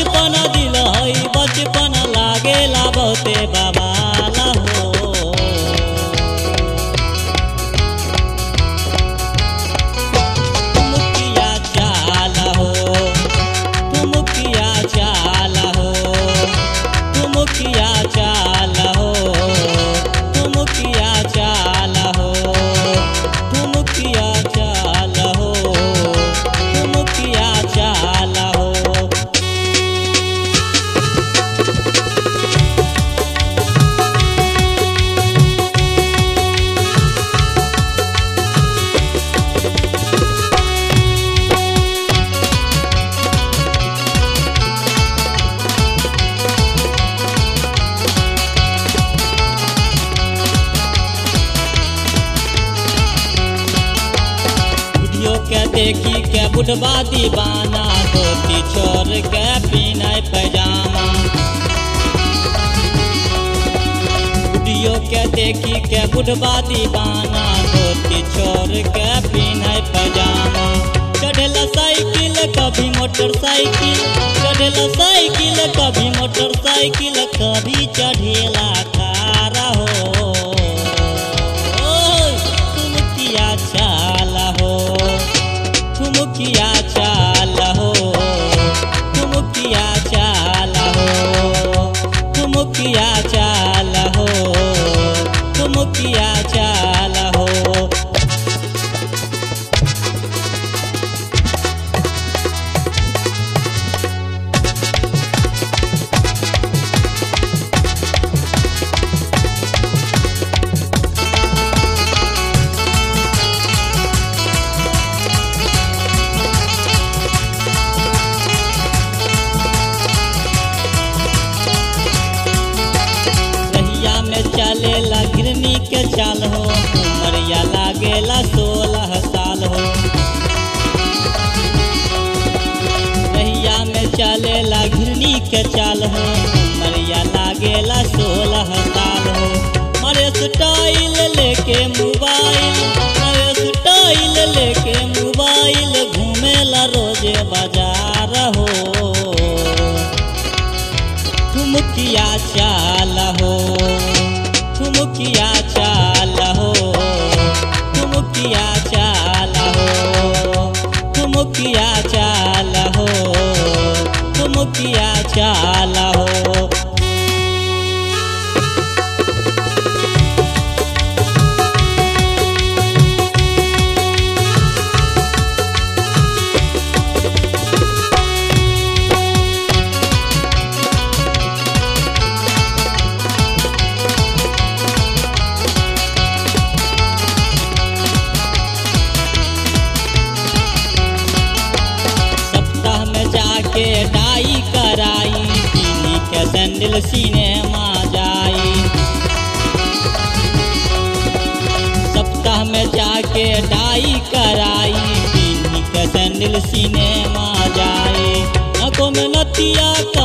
बचपन दिल है बचपन लागेला बहुते बाबाला हो। मुखिया चाल हो तू मुखिया चाल हो तू मुखिया चाल हो तू मुखिया चाल हो तू मुखिया चाल हो तू मुखिया चाल हो। के देखी के बुढ़वा दीवाना धोती छोड़ के पीने पैजामा। बुढ़ियों के देखी के बुढ़वा दीवाना धोती छोड़ के पीने पैजामा। चढ़ेला साइकिल कभी मोटरसाइकिल चढ़ेला साइकिल कभी मोटरसाइकिल कभी चढ़ेला कार हो। मुखिया चाल हो तू मुखिया चाल हो तू मुखिया चाल हो तू मुखिया चाल हो तू मुखिया चाल हो। चलेला गिरनी के चाल हो उमरिया लागेला 16 साल हो। रहिया में चलेला गिरनी के चाल हो उमरिया लागेला 16 साल हो। मारे स्टाइल लेके मोबाइल मारे स्टाइल लेके मोबाइल घूमेला रोजे बाजार हो। तू मुखिया चाल हो तू मुखिया चाल हो तू मुखिया चाल हो तू मुखिया चाल हो तू मुखिया चाल हो। के डाई कराई पीनी के सैंडल सिनेमा जाई। सप्ताह में जाके डाई कराई पीनी के सैंडल सिनेमा जाई। आँखों में नथिया